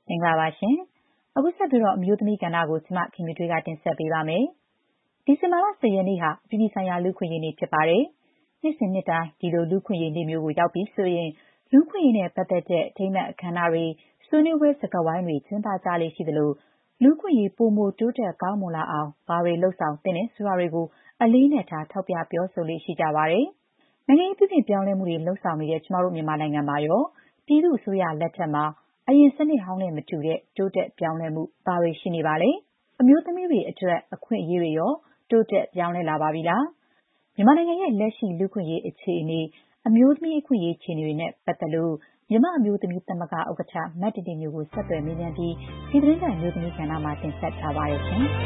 မင်္ဂလာပါရှင်။အခုဆက်ပြီးတော့အမျိုးသမီးကဏ္ဍကိုကျမခင်မြထွေးကတင်ဆက်ပေးပါမယ်။ဒီဇင်ဘာလ10ရက်နေ့ဟာအပြည်ပြည်ဆိုင်ရာလူ့အခွင့်အရေးနေ့ဖြစ်ပါတယ်။နှစ်စဉ်နှစ်တိုင်းဒီလိုလူ့အခွင့်အရေးနေ့မျိုးကိုရောက်ပြီးဆိုရင်လူ့အခွင့်အရေးနဲ့ပတ်သက်တဲ့အထိမ်းအမှတ်အခမ်းအနားတွေဆွေးနွေးပွဲစကားဝိုင်းတွေကျင်းပကြလေ့ရှိသလိုလူ့အခွင့်အရေးပိုမိုတိုးတက်ကောင်းမွန်လာအောင်ဘာတွေလှုပ်ဆောင်သင့်တယ်ဆိုတာတွေကိုအလေးနဲ့ထားထောက်ပြပြောဆိုလေ့ရှိကြပါတယ်။နိုင်ငံရေးပြည်ပြင်ပြောင်းလဲမှုတွေလှုပ်ဆောင်နေတဲ့ကျမတို့မြန်မာနိုင်ငံမှာရောပြည်သူ့အစိုးရလက်ထက်မှာအရင်စနစ်ဟောင်းနဲ့မတူတဲ့တိုးတက်ပြောင်းလဲမှုဘာတွေရှိနေပါလဲ။အမျိုးသမီးတွေအတွက်အခွင့်အရေးတွေရောတိုးတက်ပြောင်းလဲလာပါပြီလား။မြန်မာနိုင်ငံရဲ့လက်ရှိလူ့အခွင့်အရေးအခြေအနေအမျိုးသမီးအခွင့်အရေးအခြေအနေတွေနဲ့ပတ်သက်လို့မြန်မာအမျိုးသမီးသမဂ္ဂဥက္ကဋ္ဌမတ်တီတီမျိုးကိုဆက်သွယ်မေးမြန်းပြီးဒီသတင်းပတ်အမျိုးသမီးကဏ္ဍမှာတင်ဆက်ထားပါရရှင်။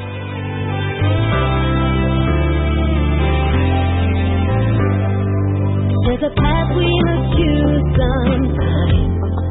There's a path we must choose sometimes.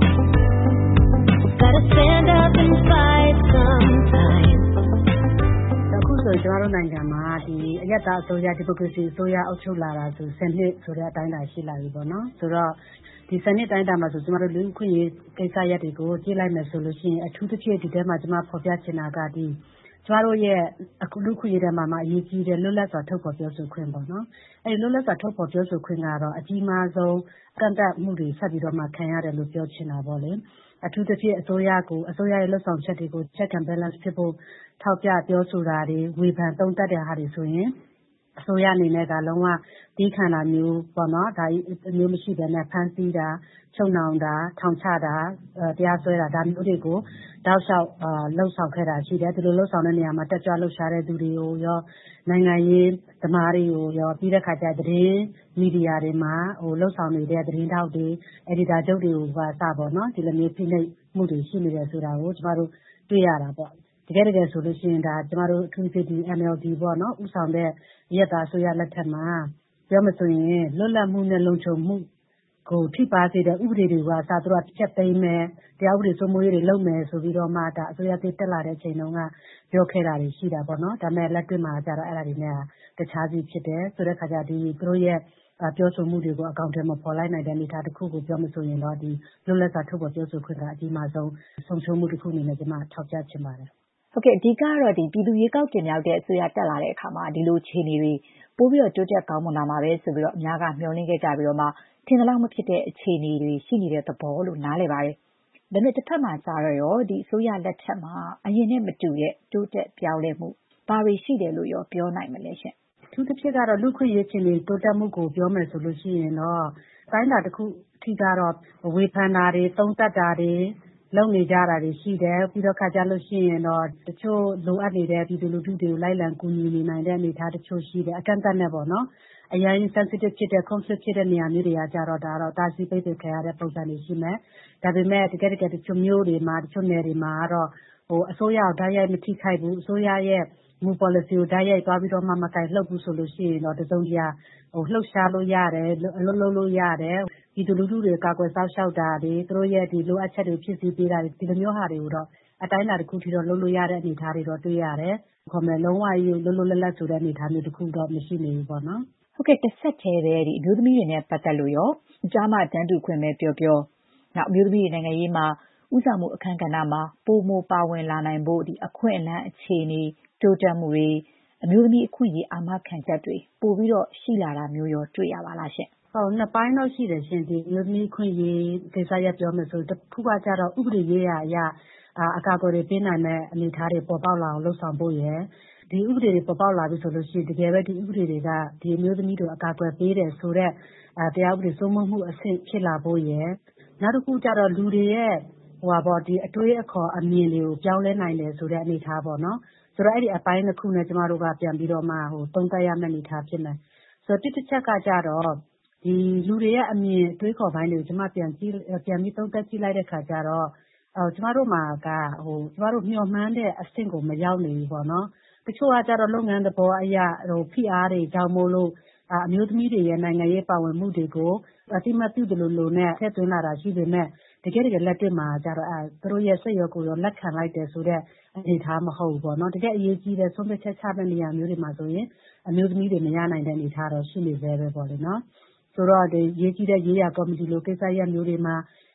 Gotta stand up and fight sometimes. အခုဆိုကျွန်တော်တို့နိုင်ငံမှာဒီအယက်သားအစိုးရဒီမိုကရေစီအစိုးရအုပ်ချုပ်လာတာဆို10နှစ်ဆိုတဲ့အတိုင်းအတာရှိလာပြီပေါ့နော်ဆိုတော့ဒီ10နှစ်တိုင်းတာမှာဆိုကျွန်တော်တို့လူ့အခွင့်အရေးကိစ္စရပ်တွေကိုကြည့်လိုက်မယ်ဆိုလို့ရှိရင်အထူးသဖြင့်ဒီထဲမှာကျွန်မဖော်ပြချင်တာကဒီကျမတို့ရဲ့အခုလူ့ခွင့်ရေးထဲမှာအရေးကြီးတဲ့လွတ်လပ်စွာထုတ်ဖော်ပြောဆိုခွင့်ပေါ့နော်အဲဒီလွတ်လပ်စွာထုတ်ဖော်ပြောဆိုခွင့်ကတော့အကြီးမားဆုံးကန့်သတ်မှုတွေဆက်ပြီးတော့မှခံရတယ်လို့ပြောချင်တာပေါ့လေအထူးသဖြင့်အစိုးရရဲ့လွတ်ဆောင်ချက်တွေကို check and balance ဖြစ်ဖို့ထောက်ပြပြောဆိုတာတွေဝေဖန်သုံးသပ်တဲ့ဟာတွေဆိုရင်အစိုးရအနေနဲ့ကလုံးဝတီးခံတာမျိုးပေါ့နော်ဒါမျိုးမရှိဘဲနဲ့ဖမ်းဆီးတာချုပ်နှောင်တာထောင်ချတာတရားစွဲတာဒါမျိုးတွေကိုတောက်လျှောက်လှုပ်ဆောင်ခဲ့တာရှိတယ်ဒီလိုလှုပ်ဆောင်တဲ့နေရာမှာတက်ကြွလှုပ်ရှားတဲ့သူတွေကိုရောနိုင်ငံရေးသမားတွေကိုရောပြီးတဲ့ခါကျသတင်းမီဒီယာတွေမှာလှုပ်ဆောင်နေတဲ့သတင်းထောက်တွေအက်ဒီတာချုပ်တွေကိုစပေါ့နော်ဒီလိုမျိုးဖိနှိပ်မှုတွေရှိနေတယ်ဆိုတာကိုကျမတို့တွေ့ရတာပေါ့တကယ်ဆိုလို့ရှိရင်ဒါကျမတို့အထူးသဖြင့်ဒီ NLD ပေါ့နော်ဥဆောင်တဲ့ရက်သားဆိုရလက်ထက်မှာပြောမဆိုရင်လွတ်လပ်မှုနဲ့လုံခြုံမှုကိုထိပါစေတဲ့ဥပဒေတွေကသူတို့ဖြတ်သိမ်းမယ်တရားဥပဒေစိုးမိုးရေးတွေလုပ်မယ်ဆိုပြီးတော့မှဒါအစိုးရသစ်တက်လာတဲ့အချိန်တုန်းကပြောခဲ့တာတွေရှိတာပေါ့နော်ဒါပေမဲ့လက်တွေ့မှာကျတော့အဲ့ဒါတွေနဲ့တခြားစီဖြစ်တယ်ဆိုတဲ့ခါကျဒီသူတို့ရဲ့ပြောဆိုမှုတွေကိုအကောင့်ထဲမှာပေါ်လိုက်နိုင်တဲ့အနေအထားတစ်ခုကိုပြောမဆိုရင်တော့ဒီလွတ်လပ်စွာထုတ်ဖော်ပြောဆိုခွင့်ကအကြီးမားဆုံးဆုံးရှုံးမှုတစ်ခုအနေနဲ့ကျွန်မထောက်ပြချင်ပါတယ်ဟုတ်ကဲ့အဓိကတော့ဒီပြည်သူရေးကောက်တင်မြောက်တဲ့အစိုးရတက်လာတဲ့အခါမှာဒီလိုခြေအနေတွေပို့ပြီးတော့တိုးတက်ကောင်းမွန်လာမှာပဲဆိုပြီးတော့အများကမျှော်လင့်ခဲ့ကြပြီးတော့မှထင်သလောက်မဖြစ်တဲ့အခြေအနေတွေရှိနေတဲ့သဘောလို့နားလည်ပါတယ်။ဒါပေမဲ့တစ်ဖက်မှာကျတော့ရောဒီအစိုးရလက်ထက်မှာအရင်နဲ့မတူတဲ့တိုးတက်ပြောင်းလဲမှုဘာတွေရှိတယ်လို့ရောပြောနိုင်မလဲရှင်။အထူးသဖြင့်ကတော့လူ့ခွင့်ရေးအခြေအနေတိုးတက်မှုကိုပြောမယ်ဆိုလို့ရှိရင်တော့တိုင်းတာတစ်ခုအထိကတော့ဝေဖန်တာတွေသုံးသပ်တာတွေလုပ်နေကြတာတွေရှိတယ်ပြီးတော့ခါကြလို့ရှိရင်တော့တချို့လိုအပ်နေတဲ့ပြည်သူလူထုတွေကိုလိုက်လံကူညီနေနိုင်တဲ့အနေအထားတချို့ရှိတယ်အကန့်အသတ်နဲ့ပေါ့နော်အရင် sensitive ဖြစ်တဲ့ conflict ဖြစ်တဲ့နေရာမျိုးတွေကကြတော့ဒါတော့တာစီပိတ်ပင်ခံရတဲ့ပုံစံတွေရှိမယ်ဒါပေမဲ့တကယ်တချို့မျိုးတွေမှာတချို့နယ်တွေမှာကတော့အစိုးရကိုဓာတ်ရိုက်မထိခိုက်ဘူးအစိုးရရဲ့မူ policy ကိုဓာတ်ရိုက်သွားပြီးတော့မှမကင်လှုပ်ဘူးဆိုလို့ရှိရင်တော့တစုံတရာလှုပ်ရှားလို့ရတယ်အလုပ်လုပ်လို့ရတယ်ပြည်သူလူထုတွေကာကွယ်စောင့်ရှောက်တာတွေသူတို့ရဲ့ဒီလိုအပ်ချက်တွေဖြစ်စီပေးတာတွေဒီလိုမျိုးဟာတွေကိုတော့အတိုင်းအတာတစ်ခုထိတော့လုပ်လို့ရတဲ့အနေအထားတွေတော့တွေ့ရတယ်။ခေါ်မယ်လုံးဝကြီးလွတ်လွတ်လပ်လပ်ဆိုတဲ့အနေအထားမျိုးတစ်ခုတော့မရှိနေဘူးပေါ့နော်။ဟုတ်ကဲ့တစ်ဆက်တည်းပဲဒီအမျိုးသမီးတွေနဲ့ပတ်သက်လို့ရောကျားမတန်းတူခွင့်ပဲပြောနောက်အမျိုးသမီးတွေနိုင်ငံရေးမှာဥဆောင်မှုအခမ်းကဏ္ဍမှာပိုမိုပါဝင်လာနိုင်ဖို့ဒီအခွင့်အလမ်းအခြေအနေတိုးတက်မှုတွေအမျိုးသမီးအခွင့်အရေးအာမခံချက်တွေပို့ပြီးတော့ရှိလာတာမျိုးရောတွေ့ရပါလားရှင်။ဟုတ်နှစ်ပိုင်းတော့ရှိတယ်ရှင်ဒီအမျိုးသမီးခွင့်ရေးကိစ္စရပ်ပြောမယ်ဆိုတစ်ခုကကြတော့ဥပဒေရေးရာအရာအကာအကွယ်တွေပေးနိုင်တဲ့အနေအထားတွေပေါ်ပေါက်လာအောင်လှုပ်ဆောင်ဖို့ရယ်ဒီဥပဒေတွေပေါ်ပေါက်လာပြီဆိုလို့ရှိရင်တကယ်ပဲဒီဥပဒေတွေကဒီအမျိုးသမီးတို့အကာအကွယ်ပေးတယ်ဆိုတော့တရားဥပဒေစိုးမိုးမှုအဆင့်ဖြစ်လာဖို့ရယ်နောက်တစ်ခုကြတော့လူတွေရဲ့ဒီအတွေးအခေါ်အမြင်တွေကိုပြောင်းလဲနိုင်တယ်ဆိုတဲ့အနေအထားပေါ့နော်ဆိုတော့အဲ့ဒီအပိုင်းတစ်ခုနဲ့ကျမတို့ကပြန်ပြီးတော့မှသုံးသပ်ရမယ့်အနေအထားဖြစ်မယ်ဆိုတော့တစ်ချက်ကကြတော့ဒီလူတွေရဲ့အမြင်တွေးခေါ်ပိုင်းတွေကိုကျမပြန်ပြီးသုံးသပ်ကြည့်လိုက်တဲ့ခါကျတော့ကျမတို့မှာကကျမတို့မျှော်မှန်းတဲ့အဆင့်ကိုမရောက်နေဘူးပေါ့နော်တချို့ကကြတော့လုပ်ငန်းသဘောအရဖိအားတွေကြောင့်မို့လို့အမျိုးသမီးတွေရဲ့နိုင်ငံရေးပါဝင်မှုတွေကိုအတိမတ်ပြုတယ်လို့နဲ့ထည့်သွင်းလာတာရှိပေမဲ့တကယ်လက်တွေ့မှာကြတော့သူတို့ရဲ့စိတ်ရောကိုယ်ရောလက်ခံလိုက်တယ်ဆိုတဲ့အနေအထားမဟုတ်ဘူးပေါ့နော်တကယ်အရေးကြီးတဲ့ဆုံးဖြတ်ချက်ချတဲ့နေရာမျိုးတွေမှာဆိုရင်အမျိုးသမီးတွေမရနိုင်တဲ့အနေအထားတော့ရှိနေသေးပဲပေါ့လေနော်ဆိုတော့ဒီရေးကြီးတဲ့ရေးရာကော်မတီလိုကိစ္စရပ်မျိုးတွေမှာ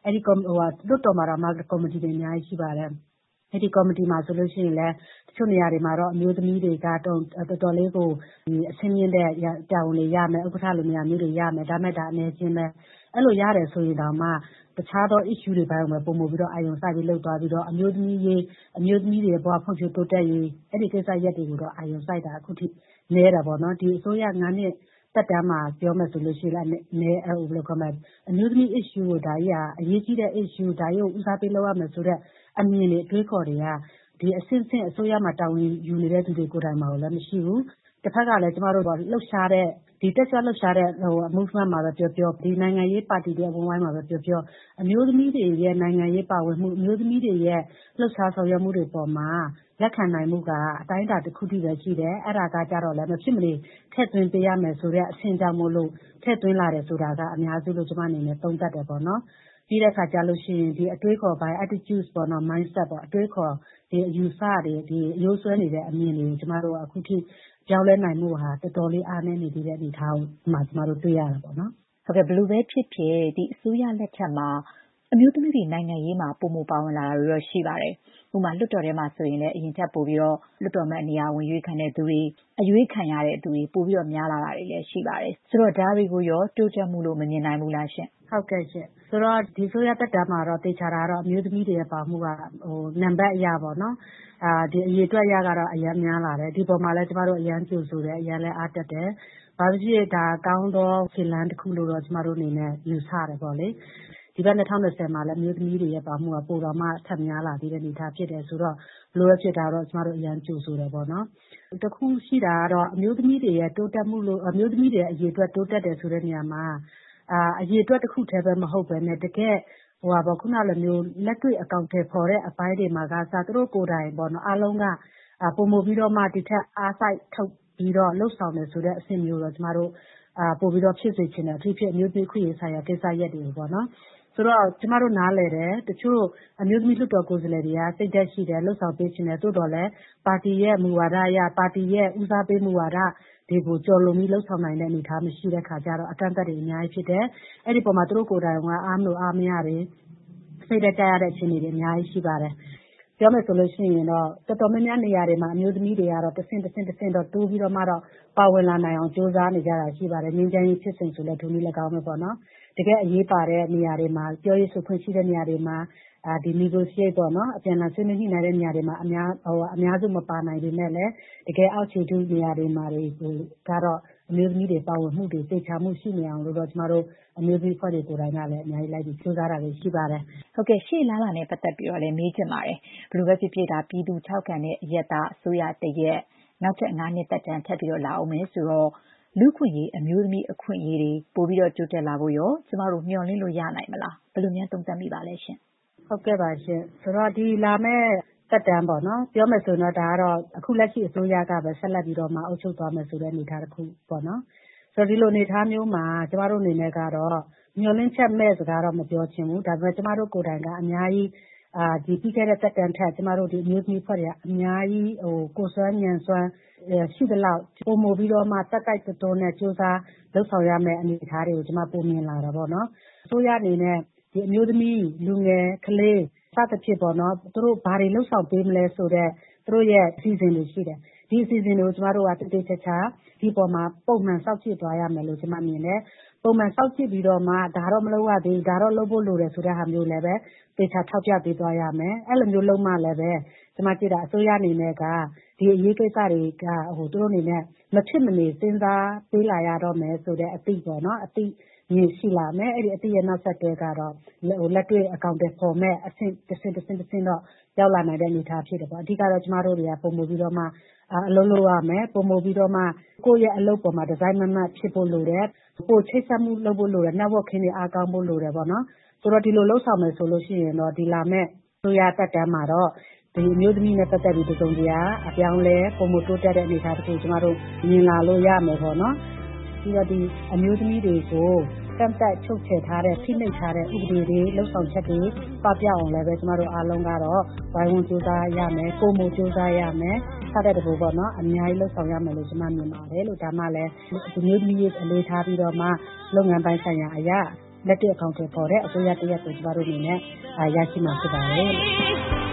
လွှတ်တော်မှာတော့ကော်မတီတွေအများကြီးရှိပါတယ်။အဲ့ဒီကော်မတီမှာဆိုလို့ရှိရင်လည်းတချို့နေရာတွေမှာတော့အမျိုးသမီးတွေကတော်တော်လေးကိုအဆင့်မြင့်တဲ့တာဝန်တွေရမယ်ဥက္ကဋ္ဌလိုနေရာမျိုးတွေရမယ်ဒါမဲ့ဒါအနေချင်းပဲအဲ့လိုရတယ်ဆိုရင်တောင်မှတခြားသော issue တွေပိုင်းကိုပဲပုံမှုပြီးတော့အာရုံစိုက်ပြီးလုပ်သွားပြီးတော့အမျိုးသမီးတွေဘဝဖွံ့ဖြိုးတိုးတက်ရေးအဲ့ဒီကိစ္စရပ်တွေကိုတော့အာရုံစိုက်တာအခုထိနည်းတာပေါ့နော်ဒီအစိုးရ9နှစ်တက်တမ်းမှာပြောမယ်ဆိုလို့ရှိရင်လည်းဘယ်လိုခေါ်မလဲအမျိုးသမီး issue ကိုဒါကြီးကအရေးကြီးတဲ့ issue ဒါကြီးကိုဦးစားပေးလုပ်ရမယ်ဆိုတော့အမြင်တွေအတွေးခေါ်တွေကဒီအဆင့်အစိုးရမှာတာဝန်ယူနေတဲ့သူတွေကိုယ်တိုင်မှာလည်းမရှိဘူးတစ်ဖက်ကလည်းကျမတို့လှုပ်ရှားတဲ့ဒီတက်ဆွမ်းလှုပ်ရှားတဲ့movement မှာပဲပြောဒီနိုင်ငံရေးပါတီတွေအဝန်းဝိုင်းမှာပဲပြောအမျိုးသမီးတွေရဲ့နိုင်ငံရေးပါဝင်မှုအမျိုးသမီးတွေရဲ့လှုပ်ရှားဆောင်ရွက်မှုတွေပေါ်မှာလက်ခံနိုင်မှုကအတိုင်းအတာတစ်ခုထိပဲရှိတယ်အဲ့ဒါကကြတော့လည်းမဖြစ်မနေထည့်သွင်းပေးရမယ်ဆိုတဲ့အဆင့်ကြောင့်မို့လို့ထည့်သွင်းလာတယ်ဆိုတာကအများစုလို့ကျမအနေနဲ့သုံးသပ်တယ်ပေါ့နော်ပြီးတဲ့အခါကျလို့ရှိရင်ဒီအတွေးခေါ်ပိုင်း attitudes ပေါ့နော် mindset ပေါ့အတွေးခေါ်ဒီအယူဆတွေဒီအယိုးဆွဲနေတဲ့အမြင်တွေကိုကျမတို့အခုထိပြောင်းလဲနိုင်မှုဟာတော်တော်လေးအားနည်းနေသေးတဲ့အနေအထားမှာကျမတို့တွေ့ရတာပေါ့နော်ဟုတ်ကဲ့ဘယ်လိုပဲဖြစ်ဖြစ်ဒီအစိုးရလက်ထက်မှာအမျိုးသမီးတွေနိုင်ငံရေးမှာပုံမပါဝင်လာတာတွေတော့ရှိပါတယ်။ဥပမာလွှတ်တော်ထဲမှာဆိုရင်လည်းအရင်ထက်ပိုပြီးတော့လွှတ်တော်မဲ့နေရာဝင်ရွေးခံတဲ့သူတွေအရွေးခံရတဲ့သူတွေပိုပြီးတော့များလာတာတွေလည်းရှိပါတယ်။ဆိုတော့ဒါတွေကိုရောတိုးတက်မှုလို့မမြင်နိုင်ဘူးလားရှင်။ဟုတ်ကဲ့ရှင်။ဆိုတော့ဒီဆိုရတက်တာမှာတော့တေချာတာတော့အမျိုးသမီးတွေရဲ့ပါမှုကနံပါတ်အရပေါ့နော်။ဒီအရေးအတွက်ရကတော့အများများလာတယ်။ဒီပေါ်မှာလည်းကျမတို့အရန်ကြိုဆိုတယ်အရန်လည်းအားတက်တယ်။ဘာဖြစ်ဒါကောင်းသောခြေလှမ်းတစ်ခုလို့တော့ကျမတို့အနေနဲ့ယူဆတယ်ပေါ့လေ။ဒီဘက်2020မှာလည်းအမျိုးသမီးတွေရဲ့ပါမှုကပိုတော်မှထပ်များလာသေးတဲ့အနေအထားဖြစ်တယ်ဆိုတော့လိုရဖြစ်တာတော့ကျမတို့အရန်ကြိုဆိုတယ်ပေါ့နော်။တစ်ခုရှိတာကတော့အမျိုးသမီးတွေရဲ့တိုးတက်မှုလို့အမျိုးသမီးတွေရဲ့အရေးအတွက်တိုးတက်တယ်ဆိုတဲ့နေရာမှာအရေးအတွက်တစ်ခုတည်းပဲမဟုတ်ပဲနဲ့တကယ်ခုနလိုမျိုးလက်တွေ့အကောင့်တွေပေါ်တဲ့အပိုင်းတွေမှာကစားသူတို့ကိုယ်တိုင်ပေါ့နော်အားလုံးကပုံမှုပြီးတော့မှဒီထက်အားစိုက်ထုတ်ပြီးတော့လှုပ်ဆောင်တယ်ဆိုတဲ့အဆင့်မျိုးတော့ကျမတို့ပို့ပြီးတော့ဖြစ်စေချင်တယ်အထူးဖြင့်အမျိုးသမီးခွင့်ရေးဆိုင်ရာကိစ္စရပ်တွေပေါ့နော်ဆိုတော့ကျမတို့နားလည်တယ်တချို့အမျိုးသမီးလွှတ်တော်ကိုယ်စားလှယ်တွေကစိတ်သက်ရှိတယ်လှုပ်ဆောင်ပေးခြင်းတယ်သို့တော်လည်းပါတီရဲ့မူဝါဒအရပါတီရဲ့ဦးစားပေးမူဝါဒတွေကိုကြော်လွန်ပြီးလှုပ်ဆောင်နိုင်တဲ့အနေအထားမရှိတဲ့ခါကျတော့အကန့်အသတ်တွေအများကြီးဖြစ်တယ်အဲ့ဒီပေါ်မှာသူတို့ကိုယ်တိုင်ကအားမလို့အားမရတွေစိတ်သက်ကြရတဲ့အခြေအနေတွေအများကြီးရှိပါတယ်ပြောမယ်ဆိုလို့ရှိရင်တော့တော်တော်များများနေရာတွေမှာအမျိုးသမီးတွေကတော့တစ်ဆင့်တော့တိုးပြီးတော့မှတော့ပါဝင်လာနိုင်အောင်စ조사နေကြတာရှိပါတယ်ငြိမ်းချမ်းရေးဖြစ်စဉ်ဆိုလည်းဒုနည်း၎င်းပဲပေါ့နော်တကယ်အရေးပါတဲ့နေရာတွေမှာပြောရေးဆိုခွင့်ရှိတဲ့နေရာတွေမှာဒီ negotiate ပေါ့နော်အပြန်အလှန်ဆွေးနွေးညှိနှိုင်းတဲ့နေရာတွေမှာအများစုမပါနိုင်ပေမဲ့လည်းတကယ်အောက်ခြေထုနေရာတွေမှာကတော့အမျိုးသမီးတွေပါဝင်မှုတွေသိချာမှုရှိနေအောင်လို့တော့ကျမတို့အမျိုးသမီးဖွဲ့တွေကိုယ်တိုင်ကလည်းအများကြီးလိုက်ပြီးစူးစမ်းတာတွေရှိပါတယ်ဟုတ်ကဲ့ရှေ့လာနဲ့ပတ်သက်ပြီးတော့လည်းမေးချင်ပါတယ်ဘယ်လိုပဲဖြစ်ဖြစ်ဒါပြည်သူထောက်ခံတဲ့အရက်သားအစိုးရတရက်နောက်ထပ်9နှစ်သက်တမ်းထပ်ပြီးတော့လာအောင်မယ်ဆိုတော့လူခွင့်ရေးအမျိုးသမီးအခွင့်အရေးတွေပို့ပြီးတော့တိုးတက်လာဖို့ရောကျမတို့မျှော်လင့်လို့ရနိုင်မလားဘယ်လိုများသုံးသပ်မိပါလဲရှင်ဟုတ်ကဲ့ပါရှင်ဆိုတော့ဒီလာမဲ့တက်တန်းပေါ့နော်ပြောမယ်ဆိုရင်တော့ဒါကတော့အခုလက်ရှိအစိုးရကပဲဆက်လက်ပြီးတော့မှအုပ်ချုပ်သွားမယ်ဆိုတဲ့အနေအထားတစ်ခုပေါ့နော်ဆိုတော့ဒီလိုအနေအထားမျိုးမှာကျမတို့အနေနဲ့ကတော့မျှော်လင့်ချက်မဲ့စကားတော့မပြောချင်ဘူးဒါပေမဲ့ကျမတို့ကိုယ်တိုင်ကအများကြီးဒီပြီးခဲ့တဲ့တက်တန်းထက်ကျမတို့ဒီအမျိုးသမီးဖွဲ့တွေကအများကြီးကိုယ်စွမ်းဉာဏ်စွမ်းရှိသလောက်ပုံမို့ပြီးတော့မှတက်တိုက်တွန်းနဲ့စူးစမ်းလှုပ်ဆောင်ရမယ့်အနေအထားတွေကိုကျမပုံမြင်လာတာပေါ့နော်အစိုးရအနေနဲ့ဒီအမျိုးသမီးလူငယ်ကလေးစသဖြင့်ပေါ့နော်သူတို့ဘာတွေလှုပ်ဆောင်ပေးမလဲဆိုတော့သူတို့ရဲ့အစီအစဉ်တွေရှိတယ်ဒီအစီအစဉ်တွေကိုကျမတို့ကတိတိကျကျဒီပေါ်မှာပုံမှန်စောင့်ကြည့်သွားရမယ်လို့ကျမမြင်တယ်ပုံမှန်စောင့်ကြည့်ပြီးတော့မှဒါတော့မလုပ်ရသေးဒါတော့လုပ်ဖို့လိုတယ်ဆိုတဲ့ဟာမျိုးလည်းပဲတေချာထောက်ပြပေးသွားရမယ်အဲ့လိုမျိုးလုပ်မှလည်းပဲကျမကြည့်တာအစိုးရအနေနဲ့ကဒီအရေးကိစ္စတွေကသူတို့အနေနဲ့မဖြစ်မနေစဉ်းစားပေးလာရတော့မယ်ဆိုတဲ့အသိပေါ့နော်အသိမြင်ရှိလာမယ်အဲ့ဒီအသိရဲ့နောက်ဆက်တွဲကတော့လက်တွေ့အကောင့်တွေပေါ်မဲ့အဆင့်တစ်ဆင့်တော့ရောက်လာနိုင်တဲ့အနေအထားဖြစ်တယ်ပေါ့အဓိကတော့ကျမတို့တွေကပုံမှုပြီးတော့မှအလုံးလို့ရမယ်ပုံမှုပြီးတော့မှကိုယ့်ရဲ့အလုပ်ပေါ်မှာဒီဇိုင်းမတ်ဖြစ်ဖို့လိုတယ်ကိုချိတ်ဆက်မှုလုပ်ဖို့လိုတယ် networking တွေအားကောင်းဖို့လိုတယ်ပေါ့နော်ဆိုတော့ဒီလိုလှုပ်ဆောင်မယ်ဆိုလို့ရှိရင်တော့ဒီလာမဲ့ဆိုရတက်တန်းမှာတော့ဒီအမျိုးသမီးနဲ့ပတ်သက်ပြီးတုံ့ပြန်အပြောင်းလဲပုံမှုတိုးတက်တဲ့အနေအထားတစ်ခုကျမတို့မြင်လာလို့ရမယ်ပေါ့နော်ပြီးတော့ဒီအမျိုးသမီးတွေကိုကန့်သက်ချုပ်ချယ်ထားတဲ့ဖိနှိပ်ထားတဲ့ဥပဒေတွေလှုပ်ဆောင်ချက်တွေပပျောက်အောင်လည်းပဲကျမတို့အားလုံးကတော့ဝိုင်းဝန်းကြိုးစားရမယ်ကိုယ်မို့ကြိုးစားရမယ်စတဲ့တကူပေါ့နော်အများကြီးလှုပ်ဆောင်ရမယ်လို့ကျမမြင်ပါတယ်လို့ဒါမှလည်းဒီမျိုးသမီးအလေးထားပြီးတော့မှလုပ်ငန်းပိုင်းဆိုင်ရာအရာလက်တွေ့အကောင်အထည်ဖော်တဲ့အစိုးရတစ်ရပ်ကိုကျမတို့အနေနဲ့ရရှိမှာဖြစ်ပါတယ်